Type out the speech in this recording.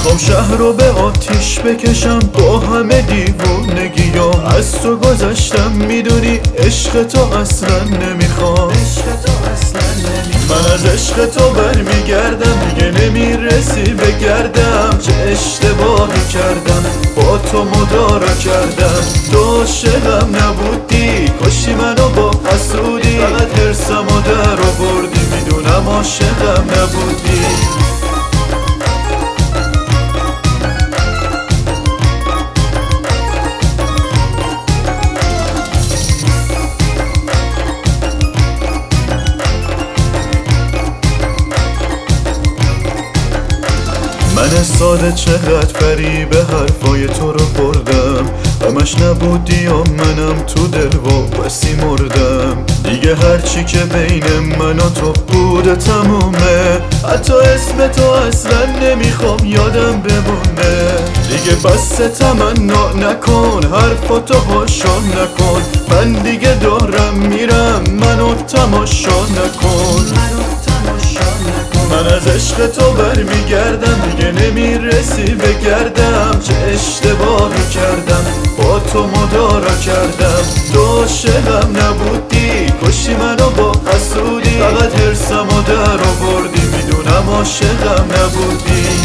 میخوام شهر رو به آتیش بکشم با همه دیوونگیام. از تو گذشتم میدونی عشق تو اصلا نمیخوام. من از عشق تو برمیگردم دیگه نمیرسی بگردم. چه اشتباهی کردم با تو مدارا کردم. تو عاشقم نبودی کشی منو با حسودی. فقط حرسم و در آوردی میدونم عاشقم نبودی. من ساده چقدر فریب حرفای تو رو خوردم. همش نبودی و منم تو دل و بسی مردم. دیگه هرچی که بین من و تو بوده تمومه. حتی اسم تو اصلا نمیخوام یادم بمونه. دیگه بس تمنا نکن حرفاتو هاشا نکن. من دیگه دارم میرم منو تماشا نکن. من از عشق تو برمیگردم دیگه نمیرسی بگردم. چه اشتباهی کردم با تو مدارا کردم. تو عاشقم نبودی کشی منو با حسودی. فقط حرسم و در آوردی میدونم عاشقم نبودی.